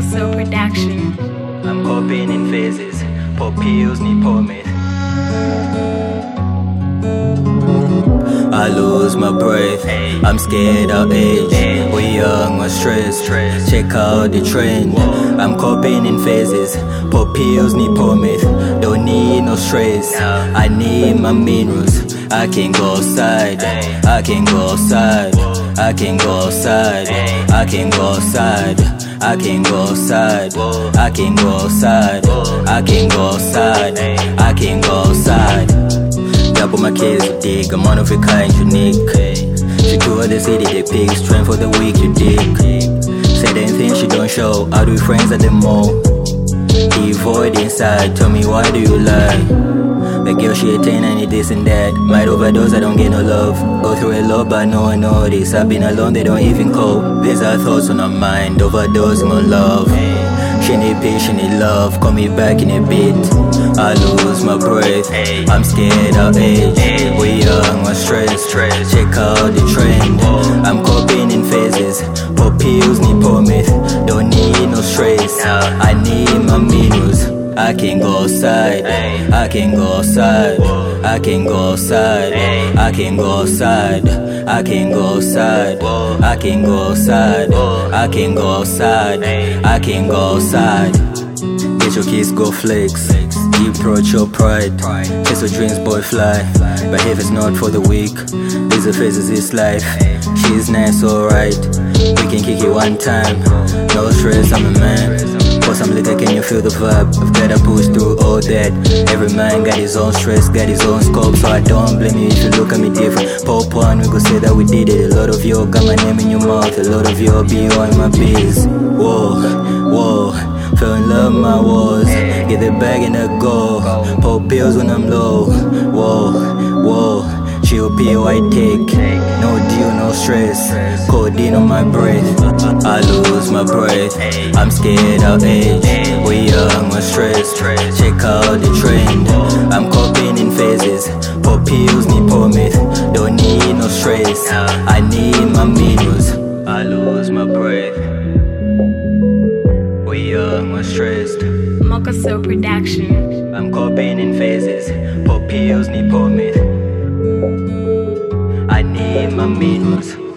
Mochasil Production. I'm coping in phases, pop pills, need pomade. I lose my breath, I'm scared of age. We young, we're stressed, check out the trend. I'm coping in phases, pop pills, need pomade. Don't need no stress, I need my minerals. I can go outside, I can go outside, I can go outside, I can go outside, I can go outside, I can go outside, I can go outside, I can go outside. Double my kids you dig, I'm one of a kind, unique. She tour the city, they pick strength for the week, you dig. Say the things she don't show, out with friends at the mall. The void inside, tell me why do you lie? The girl she attain, I need this and that. Might overdose, I don't get no love. Go through a lot, but no one notice. I've been alone, they don't even call. These are thoughts on her mind, overdosing on love. She need peace, she need love, call me back in a bit. I lose my breath, I'm scared of age. We young, we're stressed, check out the trend. I'm coping in phases, pop pills, need pomade. Don't need no stress, I need my minerals. I can go outside, I can go outside, I can go outside, I can go outside, I can go outside, I can go outside, I can go outside, I can go outside. Get your kids, go flex, deep throat your pride. Chase your dreams, boy, fly. But if it's not for the weak, these are phases, it's life. She's nice, alright, we can kick it one time. No stress, I'm a man. For some liquor, can you feel the vibe? I've gotta push through all that. Every man got his own stress, got his own scope. So I don't blame you if you look at me different. Pop on, we could say that we did it. A lot of you got my name in your mouth, a lot of you be on my biz. Whoa, whoa, fell in love with my walls. Get the bag and I go. Pop pills when I'm low. Whoa, whoa. GOP, white take, no deal, no stress. Codeine on my breath, I lose my breath. I'm scared of age. We young, we're stressed. Check out the trend. I'm coping in phases. Pop pills, need pomade. Don't need no stress. I need my minerals. I lose my breath. We young, we're stressed. Mochasil Production. I'm coping in phases. Pop pills, need pomade. I need my minerals.